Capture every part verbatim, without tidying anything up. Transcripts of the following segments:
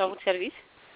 à votre service.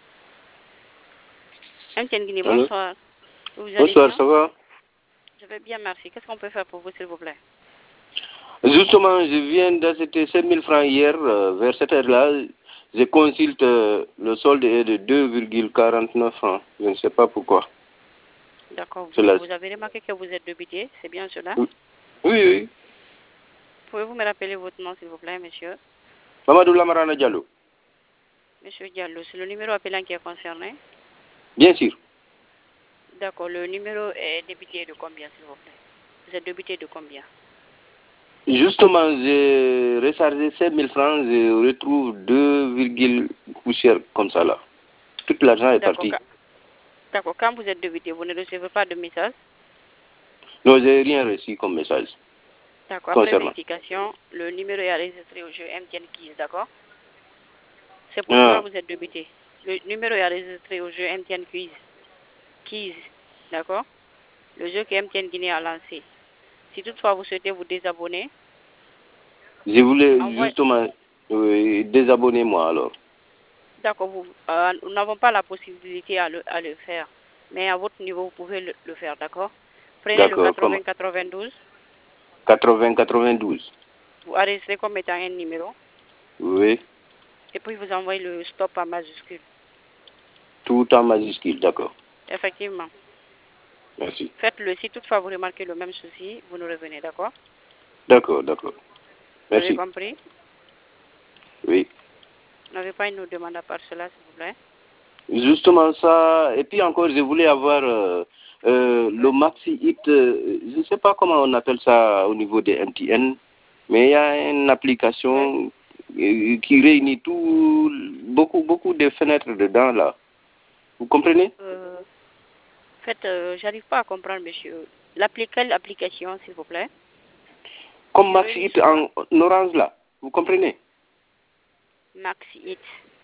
M T N Guinée, Allô? bonsoir. Vous allez Bonsoir, bien? ça va? Je vais bien, merci. Qu'est-ce qu'on peut faire pour vous, s'il vous plaît? Justement, je viens d'acheter sept mille francs hier, euh, vers cette heure-là. Je consulte, euh, le solde est de deux virgule quarante-neuf francs. Je ne sais pas pourquoi. D'accord. C'est Vous, la- vous avez remarqué que vous êtes débité, c'est bien cela? Oui, oui. Pouvez-vous me rappeler votre nom, s'il vous plaît, monsieur? Mamadou Lamarana Diallo. Monsieur Diallo, c'est le numéro appelant qui est concerné? Bien sûr. D'accord. Le numéro est débité de combien, s'il vous plaît? Vous êtes débité de combien? Justement, j'ai rechargé sept mille francs, je retrouve deux virgule poussières comme ça là. Tout l'argent est D'accord. parti. Quand- D'accord. Quand vous êtes débité, vous ne recevez pas de message? Non, j'ai rien reçu comme message D'accord. Après concernant. vérification, le numéro est enregistré au jeu M T N Keys, d'accord? C'est pour cela Ah, que vous êtes débité. Le numéro est enregistré au jeu M T N Quiz. Keys, d'accord? Le jeu que M T N Guinée a lancé. Si toutefois vous souhaitez vous désabonner, je voulais envoyez... justement euh, désabonner moi alors. D'accord, vous, euh, nous n'avons pas la possibilité à le, à le faire. Mais à votre niveau, vous pouvez le, le faire, d'accord? Prenez le D'accord, comment? quatre-vingts quatre-vingt-douze. quatre-vingts quatre-vingt-douze. Vous enregistrez comme étant un numéro. Oui, Et puis vous envoyez le stop en majuscule. tout en majuscule, d'accord. Effectivement. Merci. Faites-le. Si toutefois vous remarquez le même souci, vous nous revenez, d'accord? D'accord, d'accord. Vous avez Merci. compris? Oui. Vous n'avez pas une autre demande à part cela, s'il vous plaît? Justement ça, et puis encore, je voulais avoir euh, euh, le Maxi Hit, euh, je ne sais pas comment on appelle ça au niveau des M T N, mais il y a une application euh, qui réunit tout, beaucoup, beaucoup de fenêtres dedans là. Vous comprenez? Euh, en fait, euh, j'arrive pas à comprendre, monsieur. L'appli, quelle application, s'il vous plaît? Comme Qui Maxi réunit Hit souvent en orange là. Vous comprenez? Maxi Hit.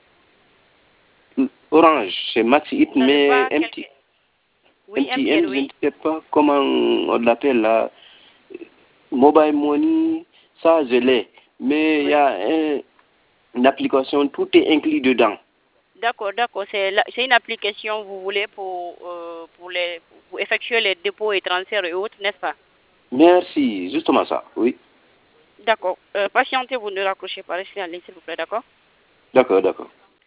Orange, c'est Maxi Hit, Vous n'avez mais pas quelque... M T Oui, M T N, M T N, je ne oui. sais pas comment on l'appelle là. Mobile Money, ça je l'ai. Mais il y Oui. a un- une application, tout est inclus dedans. D'accord, d'accord. C'est la- c'est une application, vous voulez, pour, euh, pour, les, pour effectuer les dépôts et transferts et autres, n'est-ce pas? Merci, justement ça, oui. D'accord. Euh, patientez, vous ne raccrochez pas. Restez en ligne, s'il vous plaît, d'accord? D'accord, d'accord.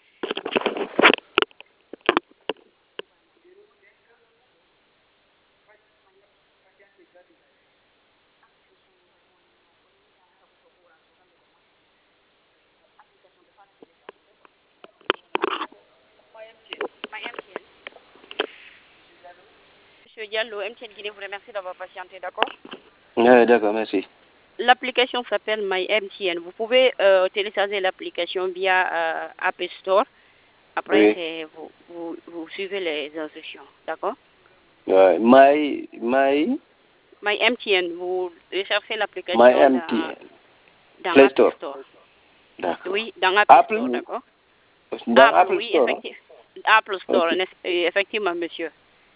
Monsieur Diallo, M T N Guinée vous remercie d'avoir patienté, d'accord? Ouais, d'accord, merci. L'application s'appelle My M T N. Vous pouvez euh, télécharger l'application via euh, App Store. Après, Oui. c'est vous, vous, vous suivez les instructions, d'accord? Ouais. My, my, My M T N, vous recherchez my l'application dans, M T N. dans Play App Store. Store. D'accord. Oui, dans App Store, Apple, d'accord? dans Apple, Apple oui, Store. Hein? effectivement. Apple Store, Ok. n'est-ce- euh, effectivement, monsieur.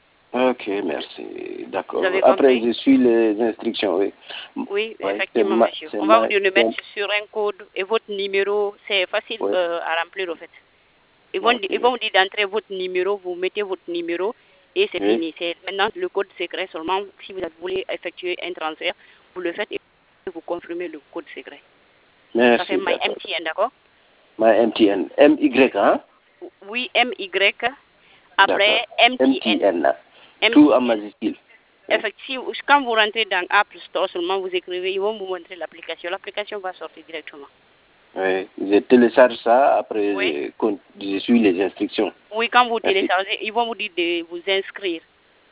Ok, merci. Vous D'accord. avez Après, compris? je suis les instructions, oui. Oui, Ouais, c'est effectivement, ma, monsieur. c'est On va vous ma, dire de mettre c'est, sur un code et votre numéro, c'est facile oui. euh, à remplir, au fait. Ils vont, Ok. ils vont vous dire d'entrer votre numéro, vous mettez votre numéro et c'est Oui. fini. C'est maintenant le code secret seulement. Si vous voulez effectuer un transfert, vous le faites et vous confirmez le code secret. Ça fait Merci, My d'accord. M T N, d'accord? My M T N. M Y, hein? Oui, M Y, D'accord. après M T N. M T N. Tout en M T N. majuscule. Oui. Effectivement, quand vous rentrez dans Apple Store, seulement vous écrivez, ils vont vous montrer l'application. L'application va sortir directement. Oui. Je télécharge ça, après Oui? je, con- je suis les instructions. Oui, quand vous Merci. téléchargez, ils vont vous dire de vous inscrire.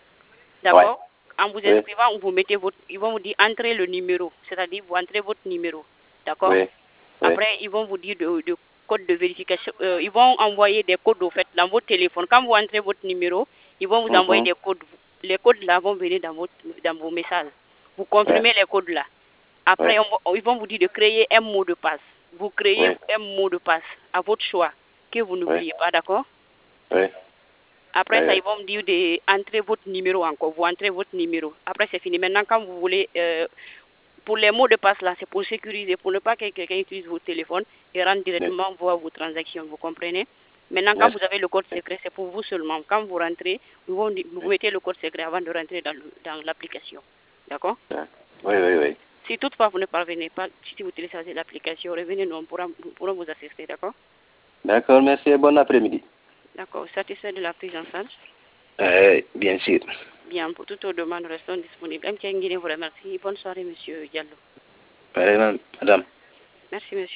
Ouais. D'accord? En vous Oui. inscrivant, vous mettez votre, ils vont vous dire entrez le numéro, c'est-à-dire vous entrez votre numéro. D'accord? Oui. Oui. Après, ils vont vous dire de, de code de vérification. Euh, ils vont envoyer des codes au fait dans votre téléphone. Quand vous entrez votre numéro, ils vont vous envoyer Mhm. des codes. Les codes là vont venir dans votre, dans vos messages. Vous Ouais. confirmez les codes là. Après, Ouais. on va- ils vont vous dire de créer un mot de passe. Vous créez Ouais. un mot de passe à votre choix que vous n'oubliez pas, d'accord? Ouais. Après ça, Ouais. ils vont me dire d'entrer votre numéro encore. Vous entrez votre numéro. Après, c'est fini. Maintenant, quand vous voulez, euh, pour les mots de passe là, c'est pour sécuriser, pour ne pas que quelqu'un utilise votre téléphone et rentre Ouais. directement voir vos transactions. Vous comprenez? Maintenant, quand Merci. vous avez le code secret, c'est pour vous seulement. Quand vous rentrez, vous, vous mettez le code secret avant de rentrer dans, le- dans l'application. D'accord? Oui, oui, oui. Si toutefois vous ne parvenez pas, si vous téléchargez l'application, revenez-nous, on pourra, nous pourrons vous assister. D'accord? D'accord, merci et bon après-midi. D'accord. Satisfait de la prise en charge? Euh, bien sûr. Bien, pour toutes vos demandes, restons disponibles. M T N Guinée vous remercie. Bonne soirée, monsieur Diallo. Pareillement, madame. Merci, monsieur.